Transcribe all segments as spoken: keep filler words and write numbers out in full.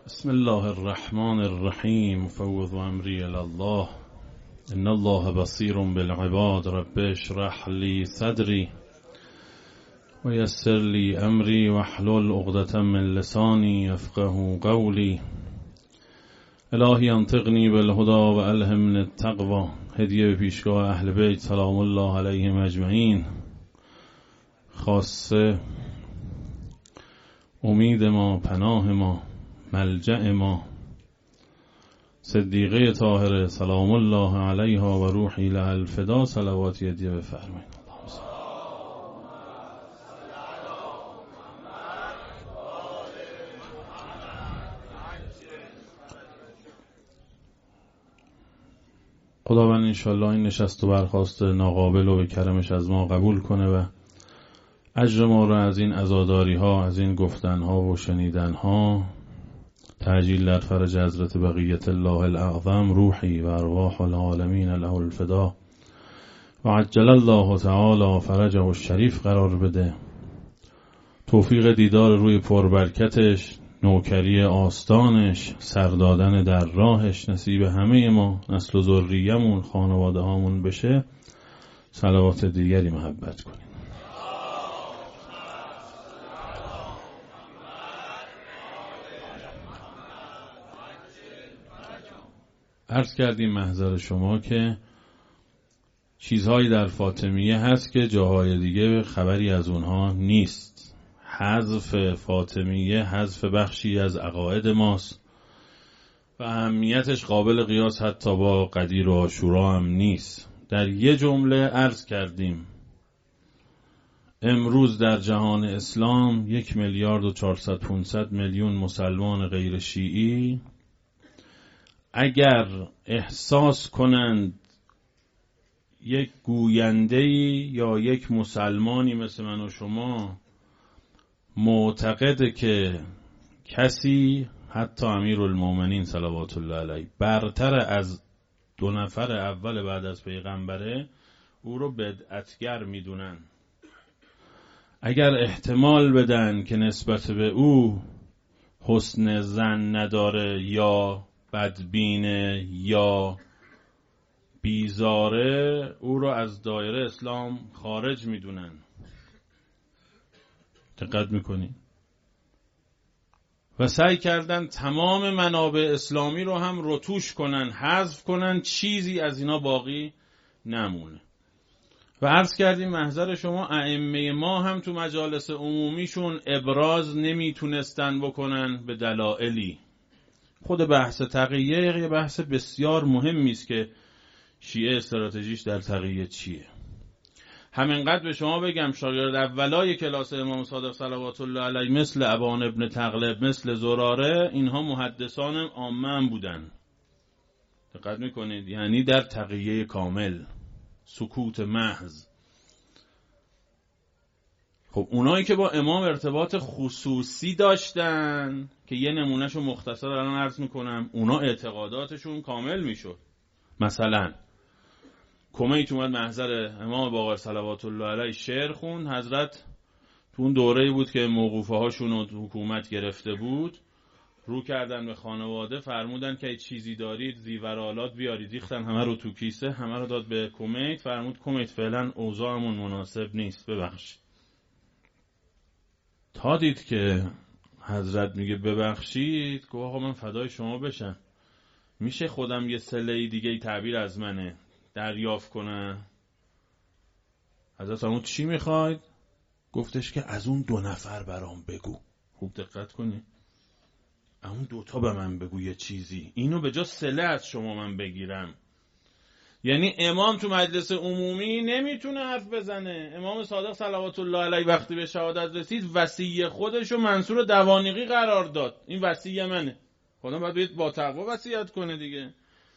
بسم الله الرحمن الرحیم فوض امری الی الله ان الله بصیر بالعباد رب اشرح لی صدری و یسر لی امری واحلل عقدة من لسانی یفقهوا قولی الهی انطقنی بالهدی و الهمنی التقوی. هدیه به پیشگاه اهل بیت سلام الله علیهم اجمعین. خاصه امید ما، پناه ما، ملجأ ما، صدیقه طاهره سلام الله علیها و روحی لها الفدا. صلواتی هدیه بفرمایید. خداوند انشالله این نشست و برخاست ناقابل و به کرمش از ما قبول کنه و اجر ما را از این عزاداری ها، از این گفتن ها و شنیدن ها تعجیل در فرج حضرت بقیت الله الاعظم روحی و ارواح العالمین له الفدا و عجل الله تعالی فرجه الشریف قرار بده. توفیق دیدار روی پربرکتش، نوکری آستانش، سردادن در راهش نصیب همه ما، نسل و ذریه‌مون، خانواده هامون بشه. صلوات دیگری محبت کنیم. عرض کردیم محضر شما که چیزهایی در فاطمیه هست که جاهای دیگه خبری از اونها نیست. حذف فاطمیه حذف بخشی از عقاید ماست و اهمیتش قابل قیاس حتی با قدیر و عاشورا هم نیست. در یه جمله عرض کردیم امروز در جهان اسلام یک میلیارد و چهارصد پانصد میلیون مسلمان غیر شیعی اگر احساس کنند یک گوینده‌ای یا یک مسلمانی مثل من و شما معتقده که کسی حتی امیرالمومنین صلوات الله علیه برتر از دو نفر اول بعد از پیغمبره، او رو بدعتگر میدونن. اگر احتمال بدن که نسبت به او حسن ظن نداره یا بدبینه یا بیزاره، او رو از دایره اسلام خارج میدونن. دقت میکنی؟ و سعی کردن تمام منابع اسلامی رو هم رتوش کنن، حذف کنن، چیزی از اینا باقی نمونه. و عرض کردیم محضر شما ائمه ما هم تو مجالس عمومیشون ابراز نمیتونستن بکنن به دلایلی. خود بحث تقیه یه بحث بسیار مهمی است که شیعه استراتژیش در تقیه چیه. همینقدر به شما بگم شاگرد اولای کلاس امام صادق صلوات الله علیه مثل ابان ابن تغلب، مثل زراره، اینها محدثان عامه بودن. دقت میکنید؟ یعنی در تقیه کامل، سکوت محض. خب اونایی که با امام ارتباط خصوصی داشتن که یه نمونهشو مختصر الان عرض میکنم، اونا اعتقاداتشون کامل میشد. مثلا کمیت اومد محضر امام باقر صلوات الله علیه شعر خوند. حضرت تو اون دوره‌ای بود که موقوفه هاشون رو حکومت گرفته بود، رو کردن به خانواده، فرمودن که چیزی دارید زیورالات بیارید، ریختن همه رو تو کیسه، همه رو داد به کمیت. فرمود کمیت فعلا اوضاعمون مناسب نیست، ببخشید. تا دید که حضرت میگه ببخشید، گفت آقا من فدای شما بشم، میشه خودم یه سله‌ای دیگه تعبیر از منه دریافت کنم؟ حضرت فرمود چی میخواید؟ گفتش که از اون دو نفر برام بگو. خوب دقت کنی، اون دوتا به من بگو یه چیزی، اینو به جا سله از شما من بگیرم. یعنی امام تو مجلس عمومی نمیتونه حرف بزنه. امام صادق صلوات الله علیه وقتی به شهادت رسید وصی خودشو منصور دوانیقی قرار داد. این وصی منه. خدا باید با تقوا وصیت کنه دیگه.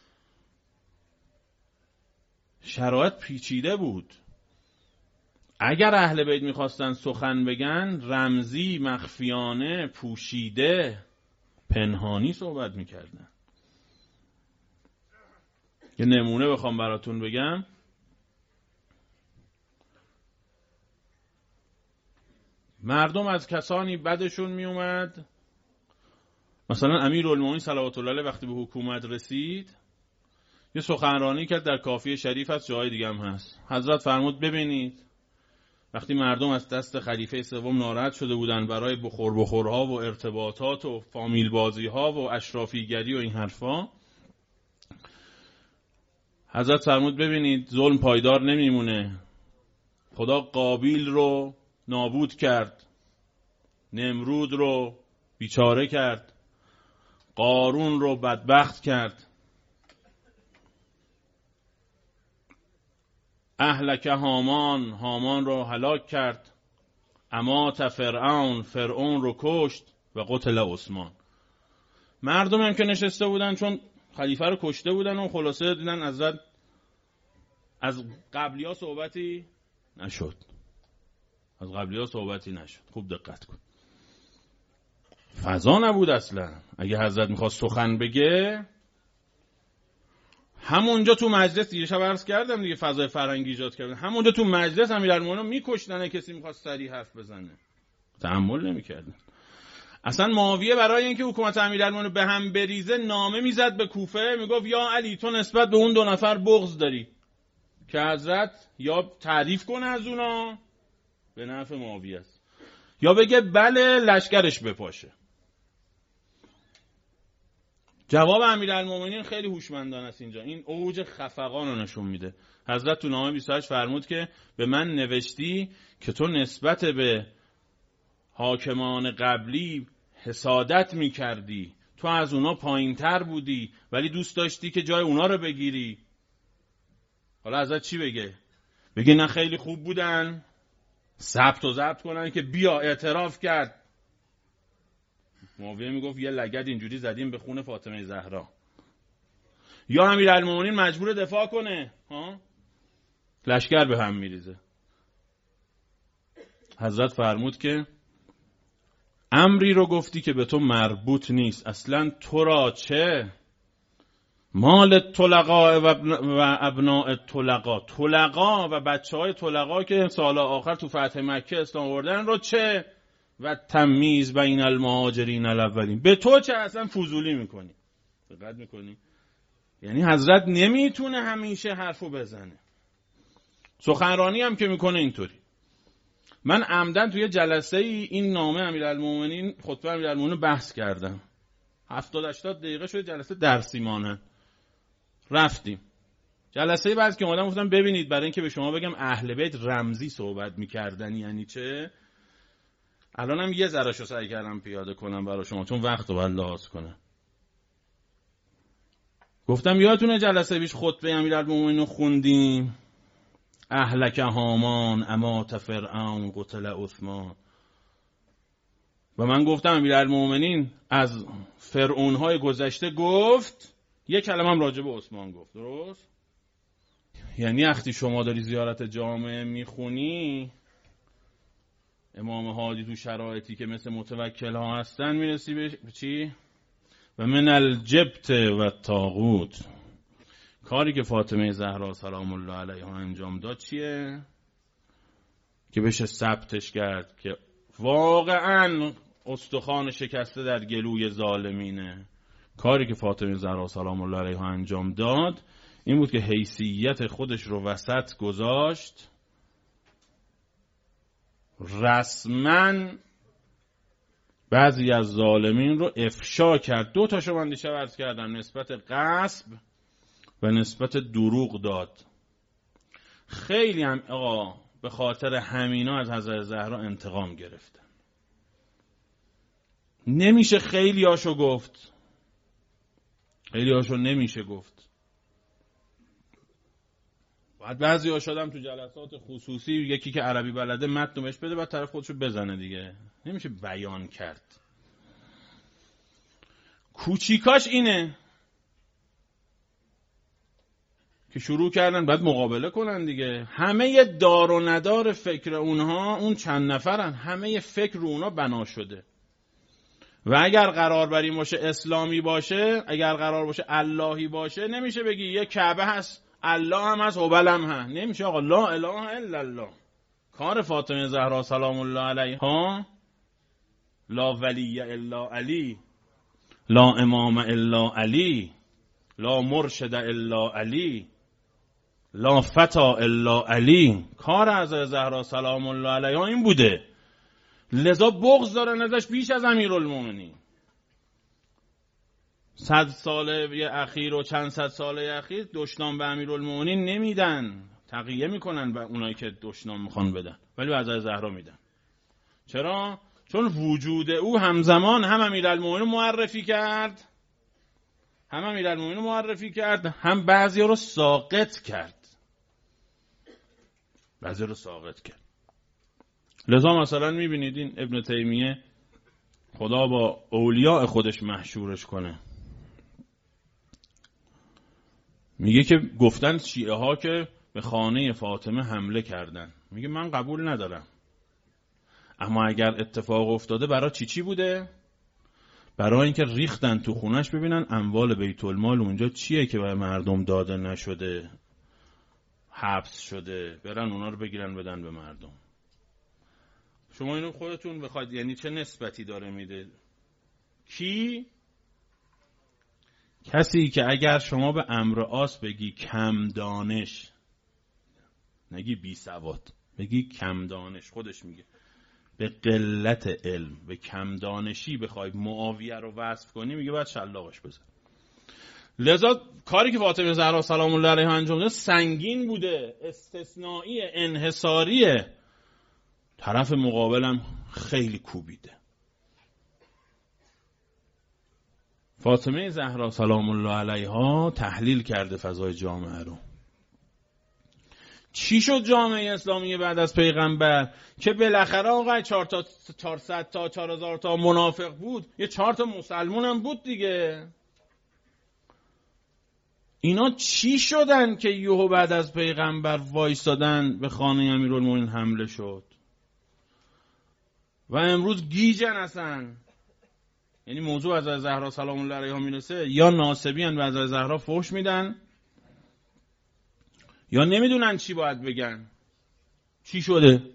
شرایط پیچیده بود. اگر اهل بیت میخواستن سخن بگن رمزی، مخفیانه، پوشیده، پنهانی صحبت میکردن. یه نمونه بخوام براتون بگم، مردم از کسانی بدشون میومد، مثلا امیرالمومنین صلوات الله علیه وقتی به حکومت رسید یه سخنرانی کرد در کافی شریف، هست جای دیگه هم هست. حضرت فرمود ببینید وقتی مردم از دست خلیفه سوم ناراحت شده بودن برای بخور بخورها و ارتباطات و فامیل بازیها و اشرافیگری و این حرفا، حضرت فرمود ببینید ظلم پایدار نمیمونه. خدا قابیل رو نابود کرد، نمرود رو بیچاره کرد، قارون رو بدبخت کرد، اهلک هامان، هامان رو هلاک کرد، امات فرعون، فرعون رو کشت و قتل عثمان. مردم هم که نشسته بودن چون خلیفه رو کشته بودن و خلاصه دیدن از از قبلی ها صحبتی نشد. از قبلی ها صحبتی نشد. خوب دقت کن. فضا نبود اصلا. اگه حضرت میخواست سخن بگه همونجا تو مجلس، دیگه شب عرض کردم دیگه، فضای فرهنگی ایجاد کردن. همونجا تو مجلس امیرالمومنین میکشتن کسی میخواست صریح حرف بزنه. تحمل نمیکردن. اصلا معاویه برای اینکه حکومت امیرالمومنین به هم بریزه نامه میزد به کوفه، میگفت یا علی تو نسبت به اون دو نفر بغض داری که حضرت یا تعریف کنه از اونا به نفع معاویه است یا بگه بله لشکرش بپاشه. جواب امیرالمومنین خیلی هوشمندانه است اینجا. این اوج خفقان رو نشون میده. حضرت تو نامه بیست و هشت فرمود که به من نوشتی که تو نسبت به حاکمان قبلی حسادت میکردی، تو از اونا پایین تر بودی ولی دوست داشتی که جای اونا رو بگیری. حالا حضرت چی بگه؟ بگه نه خیلی خوب بودن، ثبت و ضبط کنن که بیا اعتراف کرد. معاویه میگفت یه لگد اینجوری زدیم به خون فاطمه زهرا. یا امیرالمومنین مجبور دفاع کنه، ها؟ لشکر به هم میریزه. حضرت فرمود که امری رو گفتی که به تو مربوط نیست، اصلا تو را چه؟ مال طلقاء و ابناء طلقاء، طلقاء و بچه های طلقاء که سال آخر تو فتح مکه اسلام آوردن رو چه؟ و تمیز بین المهاجرین الاولین، به تو چه؟ اصلا فضولی میکنی. دقت میکنی؟ یعنی حضرت نمیتونه همیشه حرفو بزنه. سخنرانی هم که میکنه اینطوری. من عمدن توی جلسه ای این نامه امیرالمومنین، خطبه امیرالمومنین بحث کردم. هفتاد هشتاد دقیقه شده جلسه درسی مانه. رفتیم. جلسه بعد که اومدم گفتم ببینید برای اینکه به شما بگم اهل بیت رمزی صحبت میکردن یعنی چه؟ الانم یه ذرهشو سعی کردم پیاده کنم برای شما چون وقت رو باید لحاظ کنم. گفتم یادتونه جلسه پیش خطبه امیرالمومنین رو خوندیم؟ اهلک هامان امات فرعون قتل عثمان. و من گفتم امیرالمومنین از فرعون‌های گذشته گفت، یک کلمه هم راجع به عثمان گفت. درست؟ یعنی وقتی شما داری زیارت جامعه میخونی، امام هادی تو شرایطی که مثل متوکل ها هستن میرسی به چی؟ و من الجبت و طاغوت. کاری که فاطمه زهرا سلام الله علیها انجام داد چیه؟ که بشه ثبتش کرد که واقعا استخوان شکسته در گلوی ظالمینه. کاری که فاطمه زهرا سلام الله علیها انجام داد این بود که حیثیت خودش رو وسط گذاشت، رسما بعضی از ظالمین رو افشا کرد. دو تاشو من دیشب عرض کردم، نسبت غصب و نسبت دروغ داد. خیلی هم آقا به خاطر همینا از حضرت زهرا انتقام گرفتن. نمیشه خیلی هاشو گفت، خیلی هاشو نمیشه گفت. بعد بعضی ها شدم تو جلسات خصوصی یکی که عربی بلده متن بهش بده بعد طرف خودشو بزنه دیگه. نمیشه بیان کرد. کوچیکاش اینه که شروع کردن بعد مقابله کنن دیگه. همه دار و ندار فکر اونها اون چند نفرن، همه فکر رو اونها بنا شده. و اگر قرار بر این باشه اسلامی باشه، اگر قرار باشه اللهی باشه، نمیشه بگی یه کعبه هست الله هم هست هبل هم هست. نمیشه آقا. لا اله الا الله. کار فاطمه زهرا سلام الله علیها لا ولی الا علی. لا امام الا علی، لا مرشد الا علی، لا فتا الا علی. کار حضرت زهرا سلام الله علیها این بوده، لذا بغض دارن ازش بیش از امیرالمومنین. صد ساله اخیر و چند صد ساله اخیر دشنام به امیرالمومنین نمیدن، تقیه میکنن به اونایی که دشنام میخوان بدن، ولی به حضرت زهرا میدن. چرا؟ چون وجود او همزمان هم امیرالمومنین معرفی کرد، هم امیرالمومنین معرفی کرد، هم بعضیا رو ساقط کرد، بعضیا رو ساقط کرد. لذا مثلا میبینید این ابن تیمیه، خدا با اولیاء خودش محشورش کنه، میگه که گفتن شیعه ها که به خانه فاطمه حمله کردن، میگه من قبول ندارم، اما اگر اتفاق افتاده برای چی چی بوده؟ برای اینکه ریختن تو خونش ببینن اموال بیت المال اونجا چیه که به مردم داده نشده، حبس شده، برن اونا رو بگیرن بدن به مردم. شما اینو خودتون بخواید، یعنی چه نسبتی داره میده؟ کی؟ کسی که اگر شما به امر آس بگی کم دانش، نگی بی سواد، بگی کم دانش، خودش میگه به قلت علم، به کم دانشی بخوای معاویه رو وصف کنی، میگه باید شلاقش بزن. لذا کاری که فاطمه زهرا سلام الله علیها انجام داد سنگین بوده، استثنایی، انحصاریه، طرف مقابلم خیلی کوبیده. فاطمه زهرا سلام الله علیها تحلیل کرده فضای جامعه رو. چی شد جامعه اسلامی بعد از پیغمبر که بالاخره آقا چهار تا چهارصد تا چهار هزار تا منافق بود، یه چهار تا مسلمون هم بود دیگه. اینا چی شدن که یهو بعد از پیغمبر وایسادن به خانه امیرالمومنین حمله شد و امروز گیجن اصلا؟ یعنی موضوع از زهرا سلام الله علیها میرسه، یا ناسبین به حضرت زهرا فحش میدن یا نمیدونن چی باید بگن. چی شده؟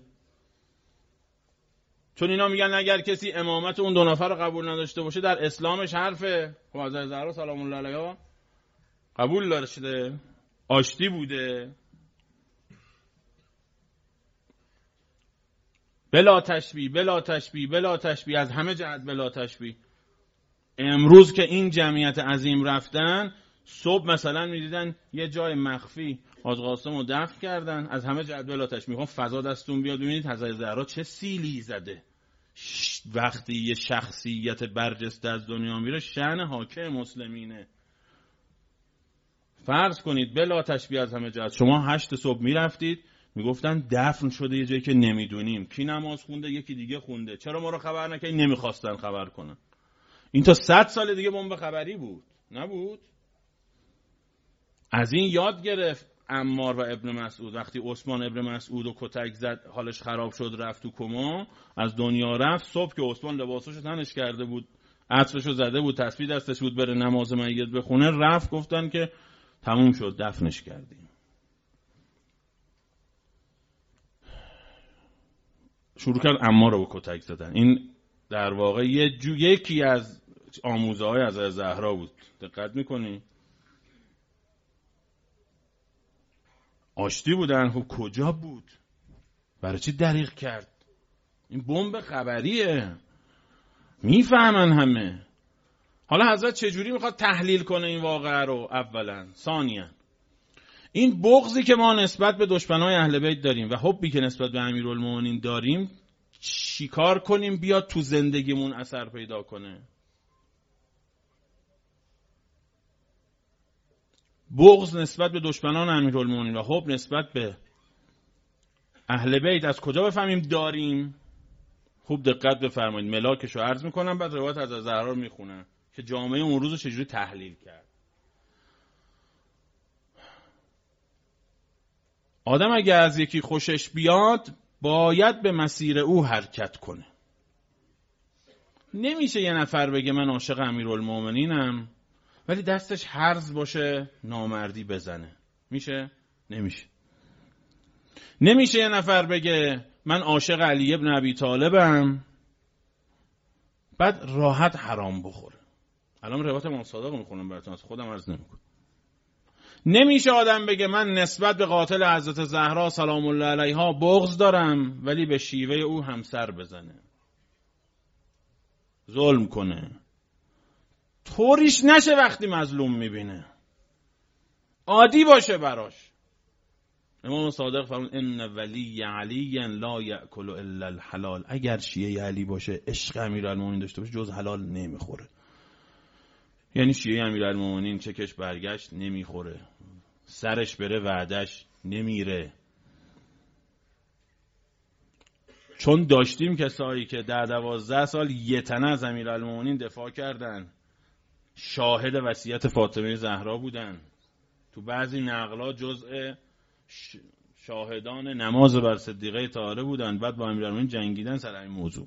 چون اینا میگن اگر کسی امامت اون دو نفر رو قبول نداشته باشه در اسلامش حرفه. خب حضرت زهرا سلام الله علیها قبول داشته، آشتی بوده، بلا تشبیه بلا تشبیه بلا تشبیه، از همه جهت بلا تشبیه. امروز که این جمعیت عظیم رفتن، صبح مثلا میدیدن یه جای مخفی حاج قاسم رو دفن کردن، از همه جهت بلا تشبیه. میخوام فضا دستون بیاد ببینید حضرت زهرا چه سیلی زده. وقتی یه شخصیت برجسته از دنیا میره شأن حاکم مسلمینه. فرض کنید بلا تشبیه از همه جهت شما هشت صبح میرفتید میگفتن دفن شده یه جایی که نمیدونیم، کی نماز خونده، یکی دیگه خونده، چرا ما رو خبر نکنید؟ نمیخواستن خبر کنن. این تا صد سال دیگه بمب خبری بود، نبود؟ از این یاد گرفت عمار و ابن مسعود. وقتی عثمان ابن مسعود و کتک زد، حالش خراب شد، رفت تو کما، از دنیا رفت. صبح که عثمان لباساشو تنش کرده بود، عطرشو زده بود، تسبیح دستش بود، بره نماز میت بخونه، رفت گفتن که تموم شد، دفنش کردیم. شروع کرد عمار رو با کتک زدن. این در واقع یه جو یکی از آموزه های از زهرا بود. دقت میکنی؟ آشتی بودن. خب کجا بود؟ برای چی دریغ کرد؟ این بمب خبریه، میفهمن همه. حالا حضرت چجوری میخواد تحلیل کنه این واقعه رو؟ اولا. ثانیا این بغضی که ما نسبت به دشمنای اهل بیت داریم و حبی که نسبت به امیرالمومنین داریم، چیکار کنیم بیاد تو زندگیمون اثر پیدا کنه؟ بغض نسبت به دشمنان امیرالمومنین و حب نسبت به اهل بیت از کجا بفهمیم داریم؟ خوب دقت بفرمایید. ملاکشو عرض میکنم، بعد روایت از زهرا رو میخونم که جامعه اون روز رو چجوری تحلیل کرد. آدم اگه از یکی خوشش بیاد باید به مسیر او حرکت کنه. نمیشه یه نفر بگه من عاشق امیرالمومنینم ولی دستش هرز باشه نامردی بزنه. میشه؟ نمیشه. نمیشه یه نفر بگه من عاشق علی ابن ابی طالبم بعد راحت حرام بخوره. الان روایت امام صادق میخونم براتون، از خودم عرض نمیکنم. نمیشه آدم بگه من نسبت به قاتل حضرت زهرا سلام الله علیها بغض دارم ولی به شیوه او همسر بزنه، ظلم کنه، طوریش نشه وقتی مظلوم میبینه، عادی باشه براش. امام صادق فرمود ان ولی علی لا یأکل الا الحلال. اگر شیعه علی باشه، عشق امیرالمومنین داشته باشه، جز حلال نمیخوره. یعنی شیعه امیرالمومنین چکش برگشت نمیخوره، سرش بره وعدش نمیره. چون داشتیم کسایی که در دوازده سال یه تنه از امیرالمومنین دفاع کردن، شاهد وصیت فاطمه زهرا بودن، تو بعضی نقلات جزء شاهدان نماز بر صدیقه طاهره بودن، بعد با امیرالمومنین جنگیدن سر این موضوع.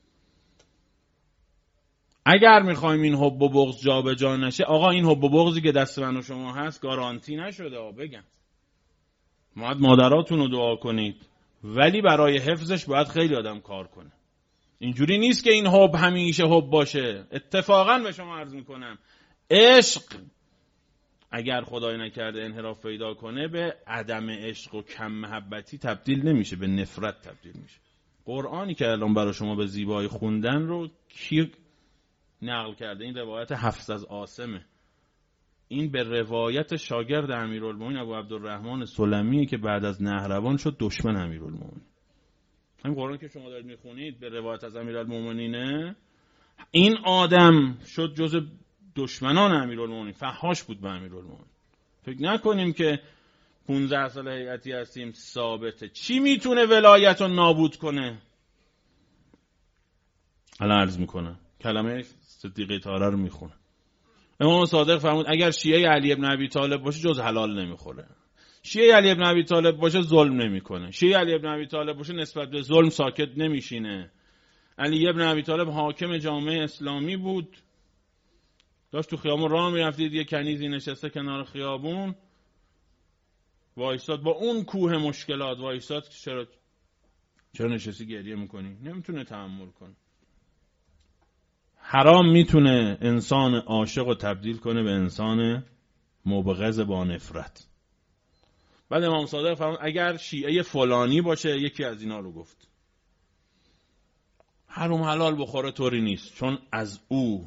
اگر میخوایم این حب و بغض جا به جا نشه، آقا این حب و بغضی که دست من و شما هست گارانتی نشده. آقا بگم باید مادراتون رو دعا کنید، ولی برای حفظش باید خیلی آدم کار کنه. اینجوری نیست که این حب همیشه حب باشه. اتفاقا به شما عرض میکنم عشق اگر خدای نکرده انحراف پیدا کنه به عدم عشق و کم محبتی تبدیل نمیشه، به نفرت تبدیل میشه. قرآنی که الان برای شما به زیبایی خوندن رو کی نقل کرده؟ این روایت حفص از عاصمه. این به روایت شاگرد امیرالمومنین ابو عبدالرحمن سلمیه که بعد از نهروان شد دشمن امیرالمومنین. همین قرآن که شما دارید میخونید به روایت از امیرالمومنینه. این آدم شد جز دشمنان امیرالمومنین، فحاش بود به امیرالمومنین. فکر نکنیم که پونزده سال هیئتی هستیم ثابته. چی میتونه ولایت رو نابود کنه؟ الان عرض میکنم، کلمه صدیقه طاهره رو میخونه. امام صادق فرمود اگر شیعه علی ابن ابی طالب باشه جز حلال نمیخوره. شیعه علی ابن ابی طالب باشه ظلم نمیکنه. شیعه علی ابن ابی طالب باشه نسبت به ظلم ساکت نمیشینه. علی ابن ابی طالب حاکم جامعه اسلامی بود، داشت تو خیابون راه میرفتید یه کنیزی نشسته کنار خیابون، وایساد با اون کوه مشکلات وایساد، چرا چرا نشستی گریه میکنی؟ نمیتونه تحمل کنه. حرام میتونه انسان عاشق رو تبدیل کنه به انسان مبغض با نفرت. بعد امام صادق فرمود اگر شیعه فلانی باشه، یکی از اینا رو گفت، حرام حلال بخوره طوری نیست، چون از او.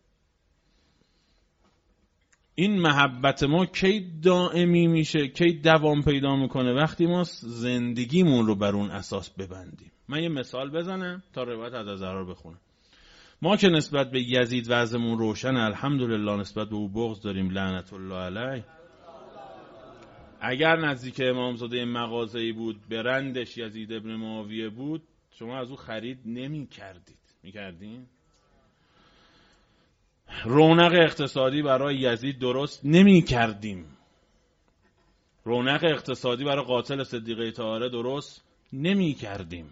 این محبت ما کی دائمی میشه، کی دوام پیدا میکنه؟ وقتی ما زندگیمون رو بر اون اساس ببندیم. من یه مثال بزنم تا روایت از زهرا بخونم. ما که نسبت به یزید وضعمون روشن، الحمدلله نسبت به او بغض داریم، لعنت الله علیه. اگر نزدیک امامزاده مغازه‌ای بود برندش یزید ابن معاویه بود، شما از او خرید نمی کردید. می کردین؟ رونق اقتصادی برای یزید درست نمی کردیم. رونق اقتصادی برای قاتل صدیقه طاهره درست نمی کردیم.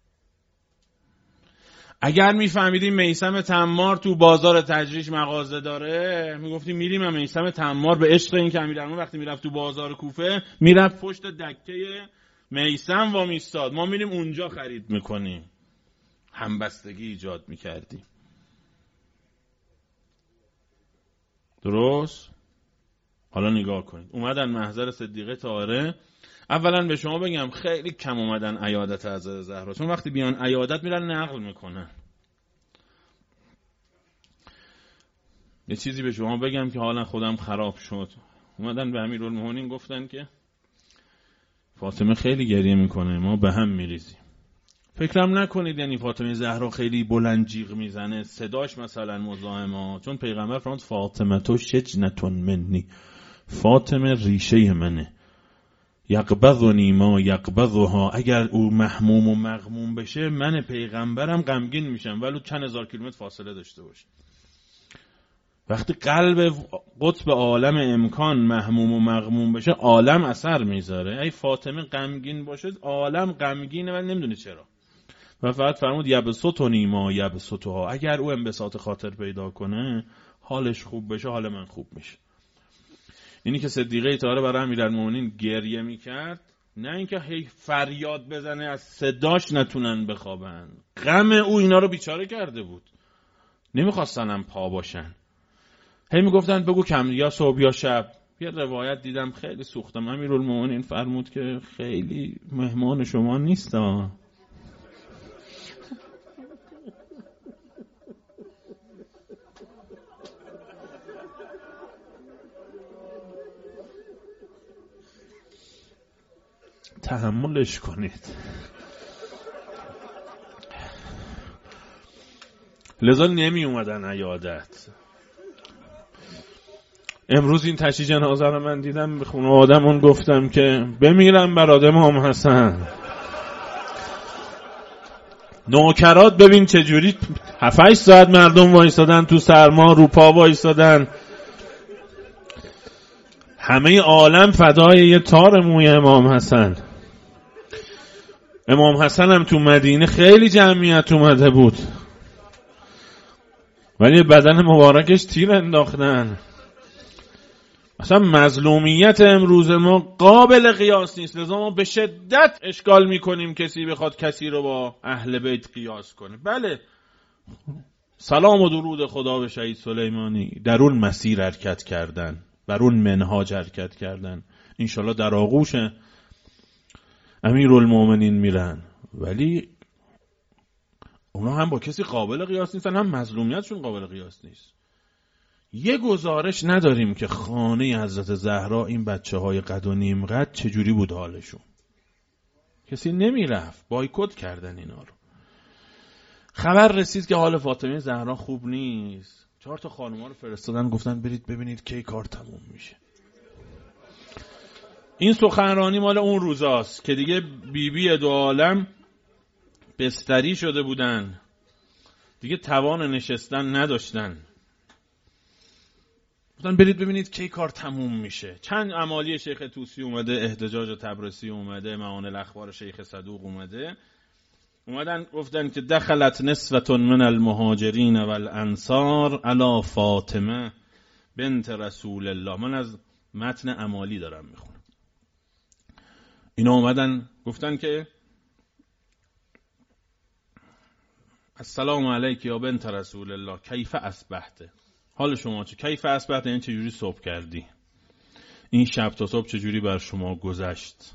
اگر میفهمیدیم میثم تمار تو بازار تجریش مغازه داره، میگفتیم میریم هم میثم تمار به عشق این که امیرالمومنین وقتی میرفت تو بازار کوفه میرفت پشت دکه میثم وا میستاد، ما میریم اونجا خرید میکنیم. همبستگی ایجاد میکردیم. درست؟ حالا نگاه کنید، اومدن محضر صدیقه طاهره. اولا به شما بگم خیلی کم اومدن عیادت حضرت زهرا، چون وقتی بیان عیادت میرن نقل میکنن. یه چیزی به شما بگم که حالا خودم خراب شد. اومدن به امیرالمومنین گفتن که فاطمه خیلی گریه میکنه، ما به هم میریزیم. فکرم نکنید یعنی فاطمه زهرا خیلی بلند جیغ میزنه، صداش مثلا مزاحمه، چون پیغمبر فرمود فاطمه تو شجنتون منی، فاطمه ریشه منه، یقبضنی ما یقبضها، اگر او محموم و مغموم بشه من پیغمبرم غمگین میشم ولو چند هزار کیلومتر فاصله داشته باشه. وقتی قلب قطب عالم امکان محموم و مغموم بشه عالم اثر میذاره. ای فاطمه غمگین باشه عالم غمگینه و نمیدونه چرا. و فقط فرمود یبسطنی ما یبسطها، اگر او انبساط خاطر پیدا کنه حالش خوب بشه حال من خوب میشه. اینی که صدیقه طاهره برای امیرالمومنین گریه میکرد، نه اینکه هی فریاد بزنه از صداش نتونن بخوابن، غم او اینا رو بیچاره کرده بود، نمیخواستن هم پا باشن. هی میگفتن بگو کم یا صبح یا شب. یه روایت دیدم خیلی سوختم، امیرالمومنین فرمود که خیلی مهمان شما نیستم. تحملش کنید. لذا نمی اومدن عیادت. امروز این تشییع جنازه رو من دیدم، به خونه آدمون گفتم که بمیرم برات امام حسن. نوکرات ببین چجوری هفت ساعت مردم وایسادن تو سرما، رو پا وایسادن، همه عالم فدای یه تار موی امام حسن. امام حسن هم تو مدینه خیلی جمعیت اومده بود، ولی بدن مبارکش تیر انداختن. اصلا مظلومیت امروز ما قابل قیاس نیست. لذا ما به شدت اشکال میکنیم کسی بخواد کسی رو با اهل بیت قیاس کنه. بله، سلام و درود خدا به شهید سلیمانی، در اون مسیر حرکت کردن، بر اون منهاج حرکت کردن، انشالله در آغوش امیرالمومنین میرن، ولی اونا هم با کسی قابل قیاس نیستن، هم مظلومیتشون قابل قیاس نیست. یه گزارش نداریم که خانه حضرت زهرا این بچه های قد و نیم قد چجوری بود حالشون. کسی نمیرفت، بایکوت کردن اینا رو. خبر رسید که حال فاطمه زهرا خوب نیست، چهار تا خانوما رو فرستادن گفتن برید ببینید کی کار تموم میشه. این سخنرانی مال اون روزاست که دیگه بیبی بی دو عالم بستری شده بودن، دیگه توان نشستن نداشتن. گفتن برید ببینید کی کار تموم میشه. چند امالی شیخ طوسی اومده، احتجاج تبرسی اومده، معان الاخبار شیخ صدوق اومده، اومدن گفتن که دخلت نسوة من المهاجرین والانصار علی فاطمه بنت رسول الله. من از متن امالی دارم میخونم. اینا اومدن گفتن که السلام علیک یا بنت رسول الله کیف اصبحت، حال شما چه؟ کیف اصبحت یعنی چجوری صبح کردی، این شب تا صبح چجوری بر شما گذشت.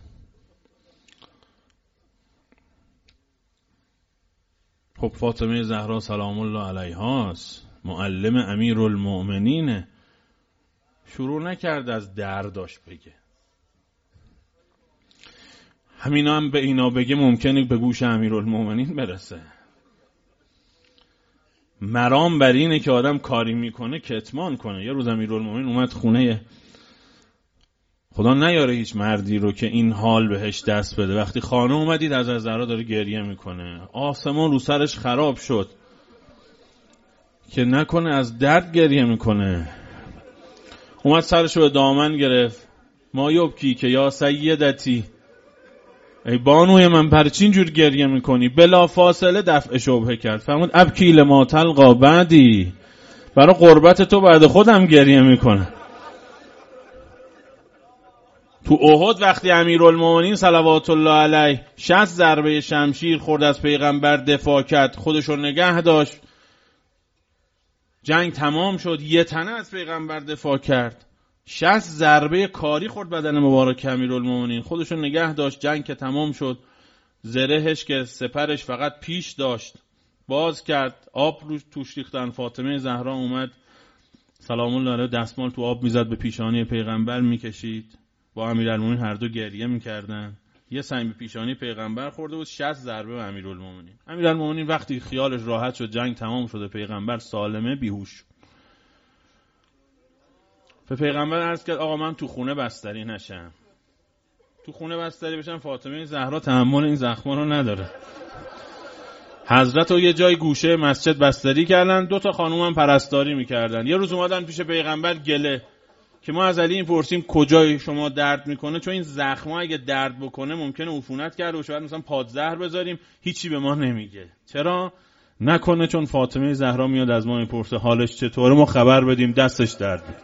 خب فاطمه زهرا سلام الله علیها است، معلم امیرالمؤمنینه، شروع نکرد از درداش بگه. همینا هم به اینا بگه ممکنه به گوش امیرالمؤمنین برسه. مرام بر اینه که آدم کاری میکنه کتمان کنه. یه روز امیرالمؤمنین اومد خونه، خدا نیاره هیچ مردی رو که این حال بهش دست بده. وقتی خانه اومدید از زهرا داره گریه میکنه، آسمان رو سرش خراب شد که نکنه از درد گریه میکنه. اومد سرش رو به دامن گرفت، ما یبکی که یا سیدتی، ای بانوی من پرچین جور گریه میکنی؟ بلا فاصله دفع شبهه کرد، فرمود ابکی لما تلقا بعدی، برای قربت تو بعد خودم گریه میکنه. تو احد وقتی امیرالمومنین صلوات الله علیه شصت ضربه شمشیر خورد از پیغمبر دفاع کرد، خودشو نگه داشت، جنگ تمام شد، یه تنه از پیغمبر دفاع کرد، شصت ضربه کاری خورد بدن مبارک امیرالمومنین، خودشو نگه داشت، جنگ که تمام شد، زرهش که سپرش فقط پیش داشت باز کرد، آب روش توش ریختن. فاطمه زهرا اومد سلام الله علیه دستمال تو آب میزد به پیشانی پیغمبر میکشید، با امیرالمومنین هر دو گریه میکردن. یه سنگ به پیشانی پیغمبر خورده بود، شصت ضربه به امیرالمومنین. امیرالمومنین وقتی خیالش راحت شد جنگ تمام شده، پیغمبر سالمه، بیهوش. به پیغمبر عرض کرد آقا من تو خونه بستری نشم، تو خونه بستری بشم فاطمه زهرا تحمل این زخما رو نداره. حضرت رو یه جای گوشه مسجد بستری کردن، دو تا خانوم هم پرستاری میکردن. یه روز اومدن پیش پیغمبر گله که ما از علی این پرسیم کجای شما درد میکنه، چون این زخما اگه درد بکنه ممکنه عفونت کرده باشه، بعد مثلا پادزهر بذاریم، هیچی به ما نمیگه. چرا؟ نکنه چون فاطمه زهرا میاد از ما میپرسه حالش چطوره، ما خبر بدیم دستش درد میکنه.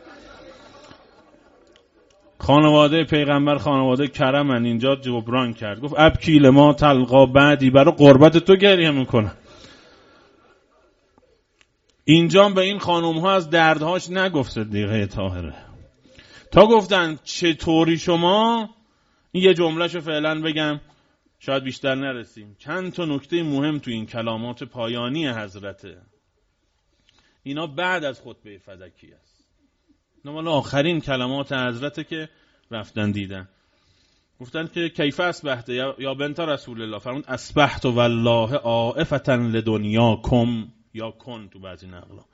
خانواده پیغمبر خانواده کرمن، اینجا جبران کرد، گفت ابکی لما تلقا بعدی، برای قربت تو گریه میکنه. اینجا به این خانوم ها از دردهاش نگفت صدیقه طاهره، تا گفتن چطوری شما. این یه جملهشو فعلا بگم شاید بیشتر نرسیم. چند تا نکته مهم تو این کلامات پایانی حضرته. اینا بعد از خطبه فدکی است، اینا آخرین کلمات حضرته که رفتن دیدن. گفتن که کیف اصبحت یا بنت رسول الله، فرمود اصبحت والله عائفة لدنیاکم یا کن تو بعضی نقلا.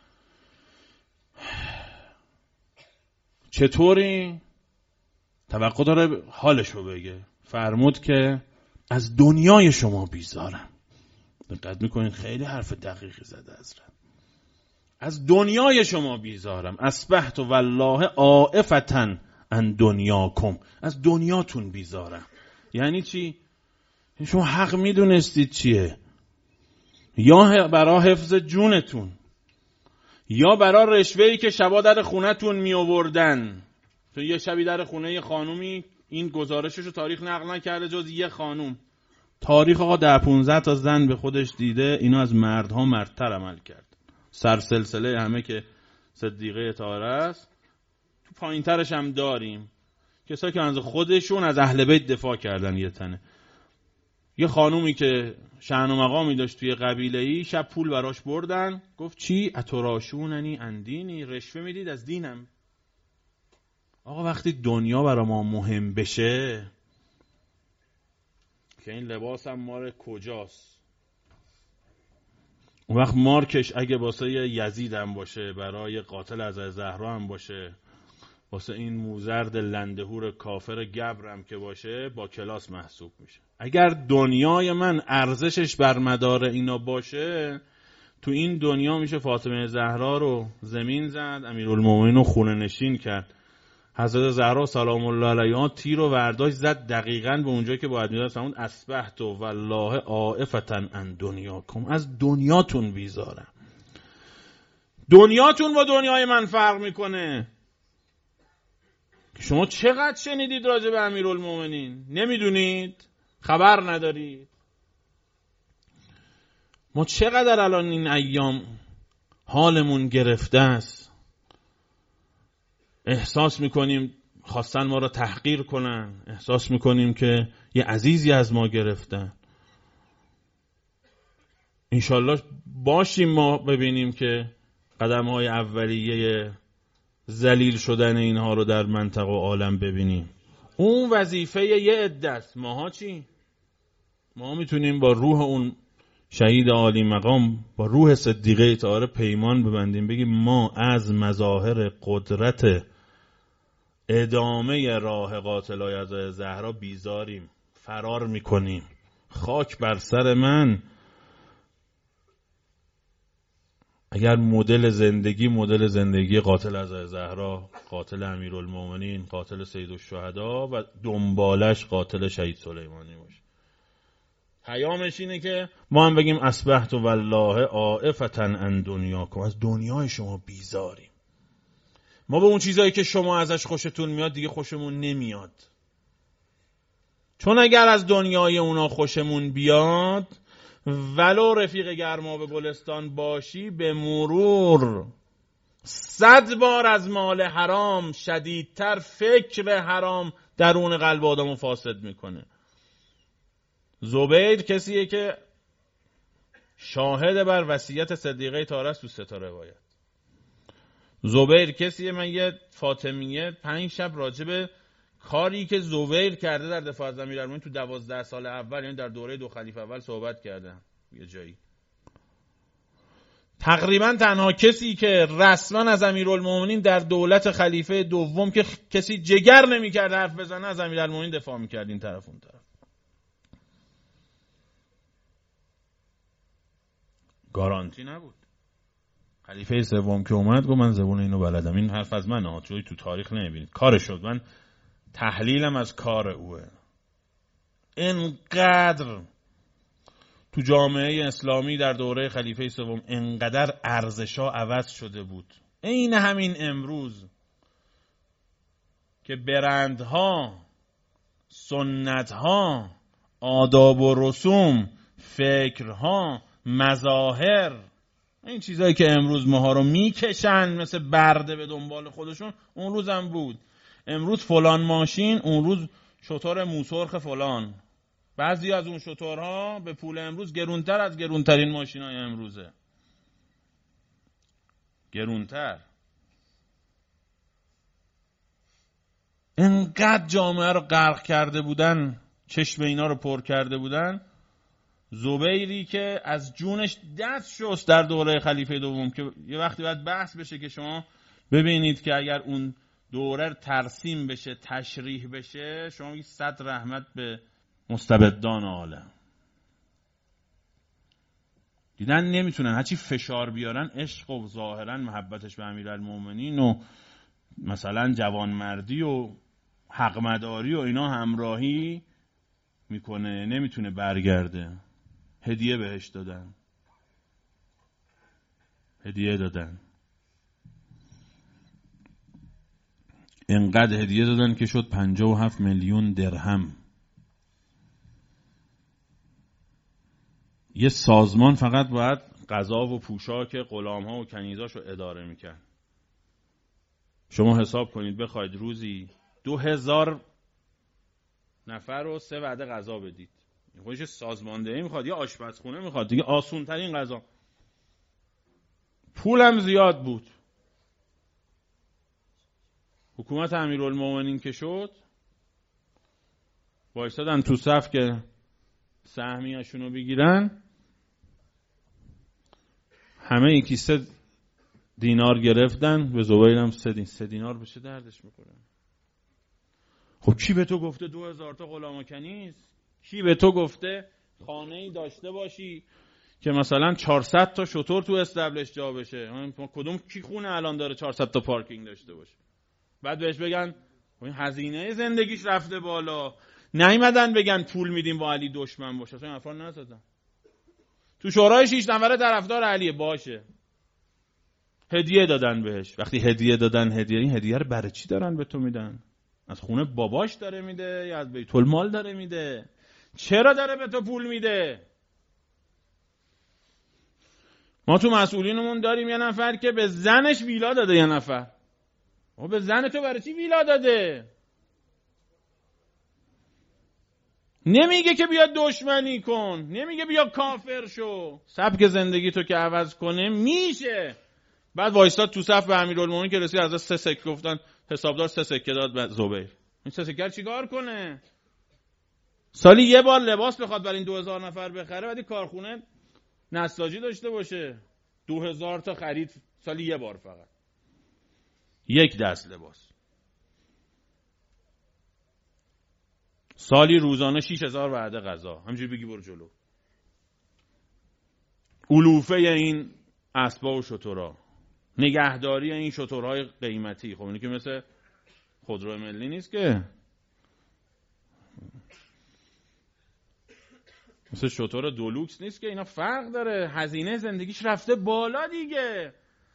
چطوری؟ توقع داره حالشو بگه. فرمود که از دنیای شما بیزارم. دقت میکنین خیلی حرف دقیقی زده حضرت. از دنیای شما بیزارم. اصبحت والله عائفة عن دنیاکم، از دنیاتون بیزارم. یعنی چی؟ شما حق میدونستید چیه؟ یا برای حفظ جونتون، یا برای رشوه‌ای که شبا در خونتون می آوردن. تو یه شبی در خونه یه خانومی، این گزارششو تاریخ نقل نکرده جز یه خانوم، تاریخ آقا ده پونزده تا زن به خودش دیده، اینا از مردها مردتر عمل کرد. سرسلسله همه که صدیقه طاهره است، تو پایین ترش هم داریم کسایی که از خودشون از اهل بیت دفاع کردن. یه تنه یه خانومی که شأن و مقامی داشت توی قبیله‌ای، شب پول براش بردن، گفت چی؟ اتراشوننی اندینی، رشوه میدید از دینم. آقا وقتی دنیا برا ما مهم بشه که این لباسم مال کجاست، اون وقت مارکش اگه واسه یزید هم باشه، برای قاتل از زهرا هم باشه، واسه این موزرد لندهور کافر گبرم که باشه، با کلاس محسوب میشه. اگر دنیای من ارزشش بر مدار اینا باشه، تو این دنیا میشه فاطمه زهرا رو زمین زد، امیرالمومنین رو خونه نشین کرد. حضرت زهرا سلام الله علیها تیر و ورداش زد دقیقاً به اونجایی که باید میداد. اون اصبحت والله عائفة عن دنیاکم، از دنیاتون بیزارم. دنیاتون با دنیای من فرق میکنه. شما چقدر شنیدید راجع به امیرالمومنین؟ نمیدونید؟ خبر ندارید؟ ما چقدر الان این ایام حالمون گرفته است، احساس میکنیم خواستن ما رو تحقیر کنن، احساس میکنیم که یه عزیزی از ما گرفتن. انشالله باشیم ما ببینیم که قدم‌های اولیه ذلیل شدن اینها رو در منطقه و عالم ببینیم. اون وظیفه یه عده است. ماها چی؟ ما میتونیم با روح اون شهید عالی مقام، با روح صدیقه طاهره پیمان ببندیم، بگیم ما از مظاهر قدرت ادامه راه قاتلای از زهرا بیزاریم، فرار میکنیم. خاک بر سر من اگر مدل زندگی مدل زندگی قاتل از زهرا، قاتل امیرالمومنین، قاتل سیدالشهدا و دنبالش قاتل شهید سلیمانی باشه. پیامش اینه که ما هم بگیم اصبحت والله عائفة عن دنیاکم، از دنیای شما بیزاریم. ما به اون چیزایی که شما ازش خوشتون میاد دیگه خوشمون نمیاد، چون اگر از دنیای اونا خوشمون بیاد، ولو رفیق گرما به گلستان باشی، به مرور صد بار از مال حرام شدیدتر فکر حرام درون قلب آدمو فاسد میکنه. زبیر کسیه که شاهد بر وصیت صدیقه طاهره است تو سه تا روایت. زبیر کسیه، من یه فاطمیه پنج شب راجب کاری که زبیر کرده در دفاع از امیرالمومنین تو دوازده سال اول، یعنی در دوره دو خلیفه اول صحبت کردم یه جایی. تقریبا تنها کسی که رسما از امیرالمومنین در دولت خلیفه دوم که کسی جگر نمی‌کرد حرف بزنه، از امیرالمومنین دفاع می‌کرد این طرف اون طرف. گارانتی نبود. خلیفه سوم که اومد گفت من زبون اینو بلدم. این حرف از منه ها، چون تو تاریخ نمیبینید. کار شد، من تحلیلم از کار اوه. انقدر تو جامعه اسلامی در دوره خلیفه سوم انقدر ارزشا عوض شده بود، این همین امروز که برندها، سنتها، آداب و رسوم، فکرها، مظاهر این چیزایی که امروز ماها رو میکشن مثل برده به دنبال خودشون اون روز هم بود. امروز فلان ماشین، اون روز شتر موسرخ فلان. بعضی از اون شترها به پول امروز گرونتر از گرونترین ماشینای امروزه. گرونتر. انقدر جامعه رو غرق کرده بودن، چشم اینا رو پر کرده بودن. زبیری که از جونش دست شست در دوره خلیفه دوم، که یه وقتی باید بحث بشه که شما ببینید که اگر اون دوره ترسیم بشه، تشریح بشه، شما میگید صد رحمت به مستبدان عالم. دیدن نمیتونن هرچی فشار بیارن، عشق و ظاهرا محبتش به امیرالمومنین و مثلا جوانمردی و حقمداری و اینا همراهی میکنه، نمیتونه برگرده. هدیه بهش دادن، هدیه دادن، انقدر هدیه دادن که شد پنجاه و هفت میلیون درهم. یه سازمان فقط باید غذا و پوشاک غلام‌ها و کنیزاشو اداره میکرد. شما حساب کنید بخواید روزی دو هزار نفر رو سه وعده غذا بدید، خودش سازماندهی میخواد یا آشپزخونه میخواد دیگه، آسون ترین غذا. پولم زیاد بود. حکومت امیرالمومنین که شد، وایسادن تو صف که سهمیه‌شون رو بگیرن. همه یکی سه دینار گرفتن، به زبیر هم سه, دین. سه دینار بشه دردش میکنه. خب کی به تو گفته دو هزار تا غلام و کنیز؟ کی به تو گفته خانه‌ای داشته باشی که مثلا چهارصد تا شتر تو استبلش جا بشه؟ کدوم کی خونه الان داره چهارصد تا پارکینگ داشته باشه؟ بعد بهش بگن هزینه زندگیش رفته بالا. نیومدن بگن پول میدیم با علی دشمن باشه، اصلا حرفا نزدن. تو شورای شش نفره طرفدار علیه باشه. هدیه دادن بهش. وقتی هدیه دادن، هدیه این هدیه رو برای چی دارن به تو میدن؟ از خونه باباش داره میده یا از بیت المال داره میده؟ چرا داره به تو پول میده؟ ما تو مسئولینمون داریم یه نفر که به زنش ویلا داده. یه نفر او به زن تو برای چی ویلا داده؟ نمیگه که بیا دشمنی کن، نمیگه بیا کافر شو. سبک زندگی تو که عوض کنه میشه. بعد وایستاد تو صف به امیرالمومنین که رسید از سه سکه گفتن حسابدار سه سکه داد به زبیر. این سه سکه چیکار کنه؟ سالی یه بار لباس بخواد برای این دو هزار نفر بخره، بعد کارخونه نساجی داشته باشه. دو هزار تا خرید سالی یه بار فقط. یک دست لباس. سالی روزانه شش هزار وعده غذا. همینجوری بگی برو جلو. علوفه این اسبا و شترها. نگهداری این شترهای قیمتی. خب اینی که مثل خودرو ملی نیست که، مثل شتر دولوکس نیست که، اینا فرق داره. هزینه زندگیش رفته بالا دیگه.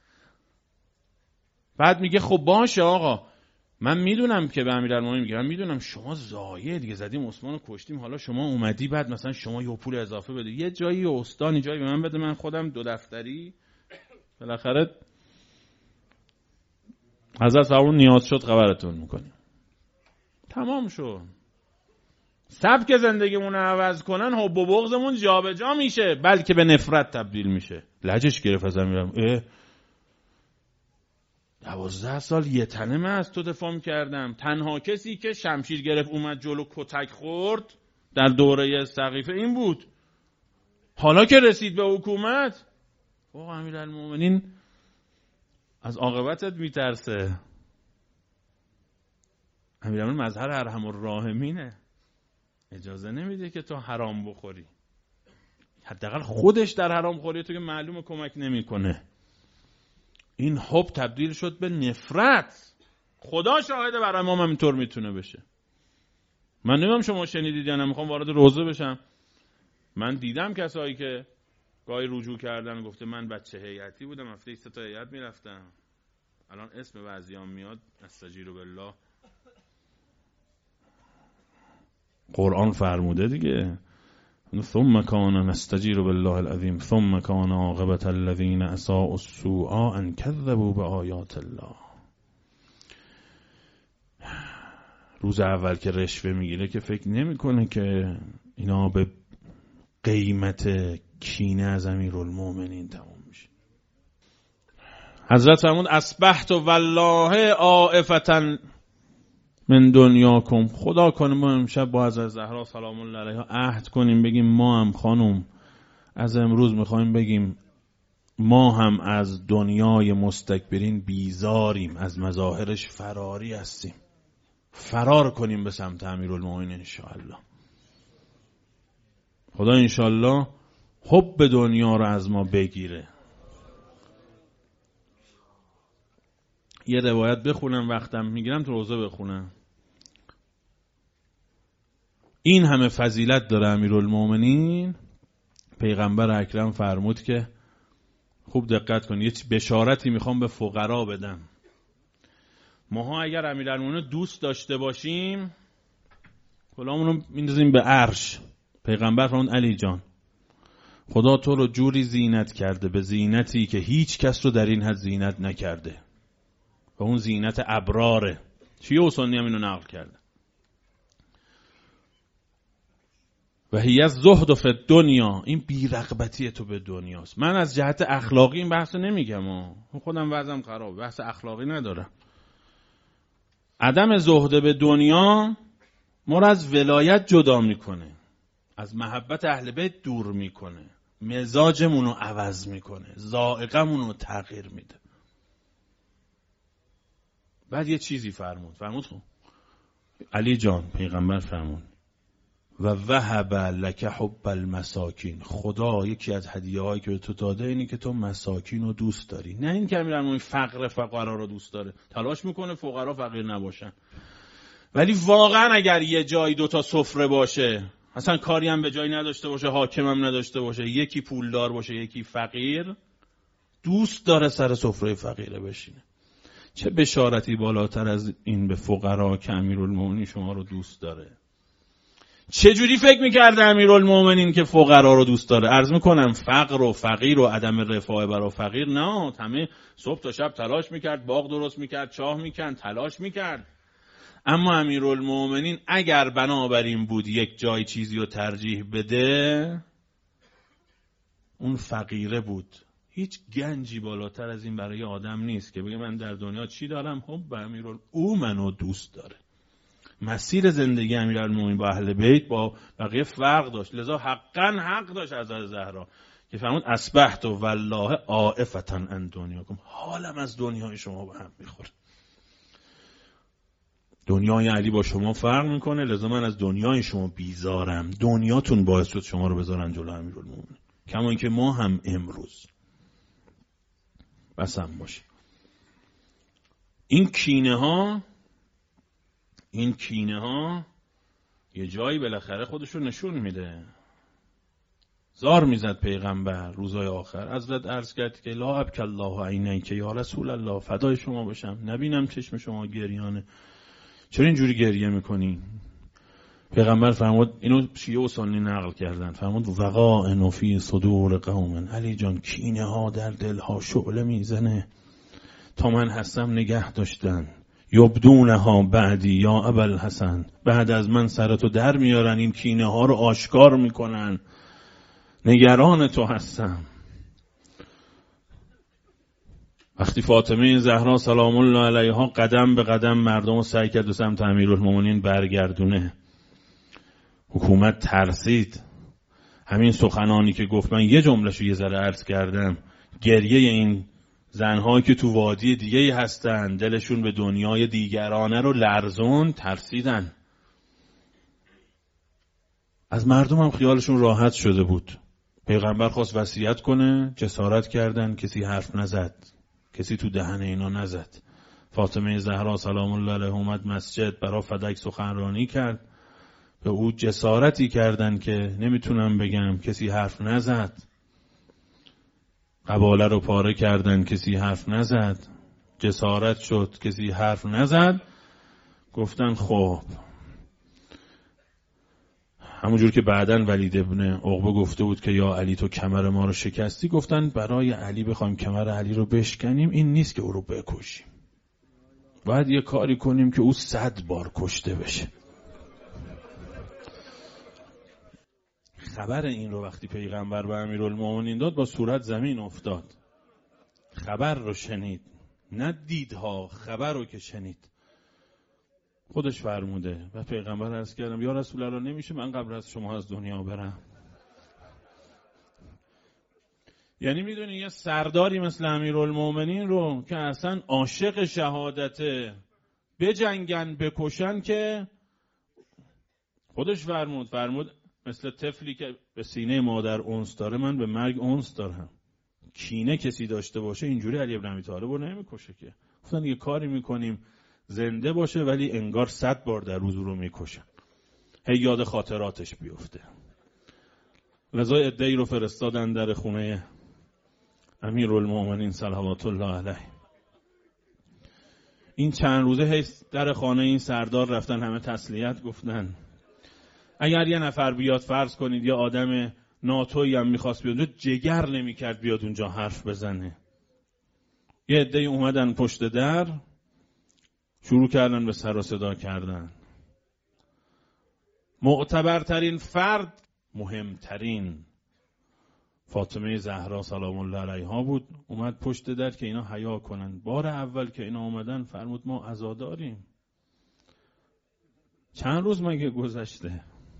بعد میگه خب باشه آقا، من میدونم که به امیرالمومنین میگه من میدونم شما زایه دیگه زدیم عثمانو کشتیم، حالا شما اومدی بعد مثلا شما یه پول اضافه بده، یه جایی استانی جایی به من بده، من خودم دو دفتری بالاخره حضرت فرمود نیاز شد خبرتون میکنیم. تمام شد. سبک زندگیمون رو عوض کنن، حب و بغضمون جابجا میشه، بلکه به نفرت تبدیل میشه. لجش گرفت از امیرالمومنین. دوازده سال یه تنه من از تو دفاع کردم. تنها کسی که شمشیر گرفت اومد جلو کتک خورد در دوره سقیفه این بود. حالا که رسید به حکومت، او امیرالمومنین از عاقبتت میترسه. امیرالمومنین مظهر ارحم الراحمینه، اجازه نمیده که تو حرام بخوری. حداقل خودش در حرام خوری تو که معلومه کمک نمیکنه. این حب تبدیل شد به نفرت. خدا شاهده برای ما همینطور میتونه بشه. من نمیدونم شما شنیدید یا نه، میخوام وارد روزه بشم. من دیدم کسایی که گاهی رجوع کردن و گفته من بچه هیئتی بودم، هفته سه تا هیئت میرفتم، الان اسم بعضیام میاد استجیروا بالله. قرآن فرموده دیگه ثم كان نستجير بالله العظیم ثم كان عاقبة الذين اساءوا السوء ان كذبوا بآیات الله. روز اول که رشوه میگیره که فکر نمیکنه که اینا به قیمت کینه از امیرالمومنین تمام میشه. حضرت فرمود اصبحت والله عائفة من دنیاکم. خدا کنه ما امشب با حضرت زهرا سلام الله علیها عهد کنیم بگیم ما هم خانم از امروز میخوایم بگیم ما هم از دنیای مستکبرین بیزاریم، از مظاهرش فراری هستیم، فرار کنیم به سمت امیرالمومنین انشاءالله. خدا انشاءالله حب دنیا رو از ما بگیره. یه روایت بخونم وقتم میگیرم تو روزه بخونم. این همه فضیلت داره امیرالمومنین. پیغمبر اکرم فرمود که خوب دقت کن، یه بشارتی میخوام به فقرا بدم. ماها اگر امیرالمومنین دوست داشته باشیم کلامون رو میندازیم به عرش. پیغمبر فرمود علی جان خدا تو رو جوری زینت کرده به زینتی که هیچ کس رو در این حد زینت نکرده و اون زینت ابراره. شیعه و سنی هم اینو نقل کرده. و هی از زهد فی دنیا، این بی‌رغبتی تو به دنیاست. من از جهت اخلاقی این بحث نمیگم ها، خودم وضعم خراب، بحث اخلاقی ندارم. عدم زهد به دنیا ما رو از ولایت جدا میکنه، از محبت اهل بیت دور میکنه، مزاجمون رو عوض میکنه، ذائقمون رو تغییر میده. بعد یه چیزی فرمود فرمود علی جان پیغمبر فرمود و وهب لک حب المساکین. خدا یکی از هدیه هایی که به تو داده اینی که تو مساکین رو دوست داری. نه این که امیرالمومنین فقر فقرا رو دوست داره، تلاش میکنه فقرا فقیر نباشن، ولی واقعا اگر یه جای دوتا سفره باشه، اصلا کاری هم به جایی نداشته باشه، حاکم هم نداشته باشه، یکی پولدار باشه یکی فقیر، دوست داره سر سفره فقیره بشینه. چه بشارتی بالاتر از این به فقرا که امیرالمومنین شما رو دوست داره. چه جوری فکر میکرده امیرالمومنین که فقرا رو دوست داره؟ عرض میکنم فقر و فقیر و عدم رفاه برای فقیر نه، همه صبح تا شب تلاش میکرد، باغ درست میکرد، چاه میکند، تلاش میکرد. اما امیرالمومنین اگر بنابراین بود یک جای چیزی رو ترجیح بده، اون فقیره بود. هیچ گنجی بالاتر از این برای آدم نیست که بگه من در دنیا چی دارم؟ خب به امیرال او منو دوست داره. مسیر زندگی امیرالمومنین با اهل بیت با بقیه فرق داشت، لذا حقا حق داشت حضرت زهرا که فرمود اصبحت والله عائفة عن دنیاکم. حالم از دنیای شما به هم میخوره. دنیای علی با شما فرق میکنه، لذا من از دنیای شما بیزارم. دنیاتون باعث شد شما رو بذارن جلو امیرالمومنین، کما اینکه ما هم امروز بس هم باشه. این کینه ها این کینه ها یه جایی بالاخره خودش رو نشون میده. زار میزد پیغمبر روزای آخر. حضرت عرض کرد که لا ابک الله عینیک یا رسول الله، فدای شما بشم نبینم چشم شما گریانه، چرا اینجوری گریه میکنی؟ پیغمبر فرمود، اینو شیعه و سنی نقل کردن، فرمود وقائن فی صدور قوم. علی جان کینه ها در دلها شعله میزنه، تا من هستم نگه داشتن. یبدونها بعدی یا ابوالحسن، بعد از من سرتو در میارن، این کینه ها رو آشکار میکنن. نگران تو هستم. وقتی فاطمه زهرا سلام الله علیها قدم به قدم مردم رو سعی کرد و سمت امیرالمومنین برگردونه، حکومت ترسید. همین سخنانی که گفت من یه جمله‌شو یه ذره عرض کردم، گریه این زنهایی که تو وادی دیگه هستن، دلشون به دنیای دیگرانه رو لرزون، ترسیدن. از مردم هم خیالشون راحت شده بود. پیغمبر خواست وصیت کنه، جسارت کردن، کسی حرف نزد، کسی تو دهن اینا نزد. فاطمه زهرا سلام الله علیها اومد مسجد، برای فدک سخنرانی کرد، به او جسارتی کردن که نمیتونم بگم، کسی حرف نزد. قباله رو پاره کردن، کسی حرف نزد. جسارت شد، کسی حرف نزد. گفتن خب همونجور که بعداً ولید ابن عقبه گفته بود که یا علی تو کمر ما رو شکستی، گفتن برای علی بخوایم کمر علی رو بشکنیم این نیست که او رو بکشیم، باید یه کاری کنیم که او صد بار کشته بشه. خبر این رو وقتی پیغمبر به امیرالمومنین داد با صورت زمین افتاد. خبر رو شنید، نه دیدها، خبر رو که شنید. خودش فرموده و پیغمبر عرض کردم یا رسول الله نمیشه من قبل از شما از دنیا برم. یعنی میدونی یه سرداری مثل امیرالمومنین رو که اصلا عاشق شهادته بجنگن بکشن که خودش فرمود فرمود مثل طفلی که به سینه مادر انس داره من به مرگ انس دارم. کینه کسی داشته باشه اینجوری علی ابن ابی طالب رو نمیکشه که. گفتن یه کاری میکنیم زنده باشه ولی انگار صد بار در روز رو میکشن، هی یاد خاطراتش بیفته. لذا عده‌ای رو فرستادن در خونه امیرالمومنین صلوات الله علیه. این چند روزه هی در خانه این سردار رفتن همه تسلیت گفتن. اگر یه نفر بیاد فرض کنید یه آدم ناتویی هم میخواست بیاد اونجا جگر نمیکرد بیاد اونجا حرف بزنه. یه عده‌ای اومدن پشت در شروع کردن به سر و صدا کردن. معتبرترین فرد مهمترین فاطمه زهرا سلام الله علیها بود. اومد پشت در که اینا حیا کنن. بار اول که اینا اومدن فرمود ما عزاداریم. چند روز مگه گذشته؟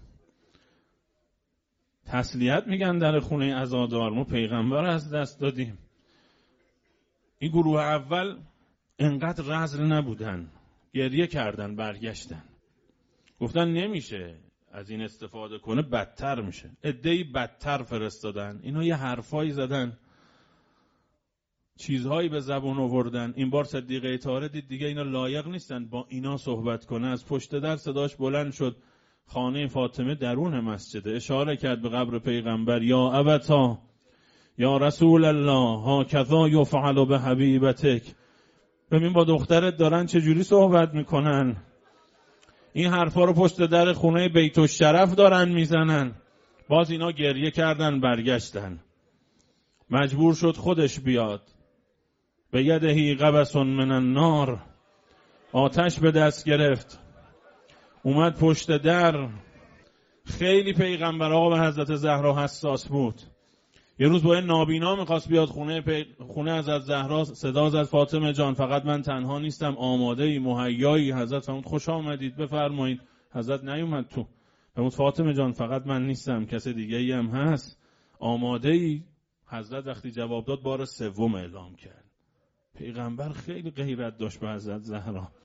تسلیت میگن در خونه عزادار، ما پیغمبر از دست دادیم. این گروه اول انقدر رذل نبودن، گریه کردن برگشتن، گفتن نمیشه از این استفاده کنه بدتر میشه. عده‌ای بدتر فرستادن، اینا یه حرفایی زدن، چیزهایی به زبون آوردن. این بار صدیقه طاهره دید دیگه اینا لایق نیستن با اینا صحبت کنه، از پشت در صداش بلند شد خانه فاطمه درون مسجده، اشاره کرد به قبر پیغمبر یا ابتا یا رسول الله هاکذا یفعل به حبیبتک. ببین با دخترت دارن چه جوری صحبت میکنن، این حرفا رو پشت در خونه بیت الشرف دارن میزنن. باز اینا گریه کردن برگشتن. مجبور شد خودش بیاد. به یدهی قبس من النار، آتش به دست گرفت، اومد پشت در. خیلی پیغمبر آقا به حضرت زهرا حساس بود. یه روز با این نابینا میخواست بیاد خونه پی... خونه حضرت زهرا، صدا زد فاطمه جان فقط من تنها نیستم، آماده ای مهیایی؟ حضرت فرمود خوش آمدید بفرمایید. حضرت نیومد تو، فرمود فاطمه جان فقط من نیستم کس دیگه ای هم هست، آماده ای؟ حضرت وقتی جواب داد بار سوم اعلام کرد. پیغمبر خیلی غیرت داشت به حضرت زهرا.